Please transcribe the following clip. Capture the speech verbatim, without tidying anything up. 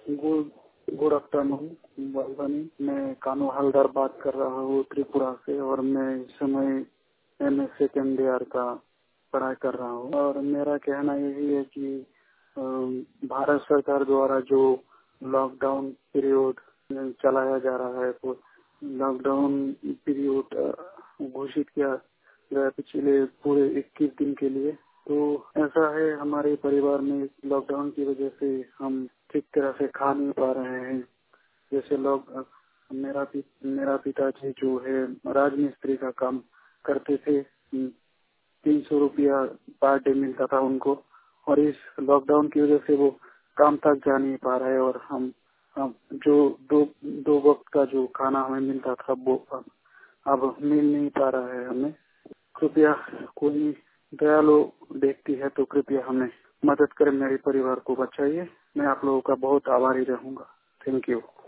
Good good afternoon वालवानी। मैं कानू हलदर बात कर रहा हूँ त्रिपुरा से, और मैं इस समय एम एस सेकेंड ईयर का पढ़ाई कर रहा हूँ। और मेरा कहना यही है कि अ, भारत सरकार द्वारा जो लॉकडाउन पीरियड चलाया जा रहा है, तो लॉकडाउन पीरियड घोषित किया गया पिछले पूरे इक्कीस दिन के लिए। तो ऐसा है, हमारे परिवार में लॉकडाउन की वजह से हम ठीक तरह से खा नहीं पा रहे हैं। जैसे लोग, मेरा पि, मेरा पिताजी जो है राजमिस्त्री का काम करते थे, तीन सौ रुपया पर डे मिलता था उनको, और इस लॉकडाउन की वजह से वो काम तक जा नहीं पा रहे। और हम, हम जो दो दो वक्त का जो खाना हमें मिलता था वो अब अब मिल नहीं पा रहा है हमें। कृपया कोई दयालु व्यक्ति है तो कृपया हमें मदद करें, मेरे परिवार को बचाइए। मैं आप लोगों का बहुत आभारी रहूंगा। Thank you.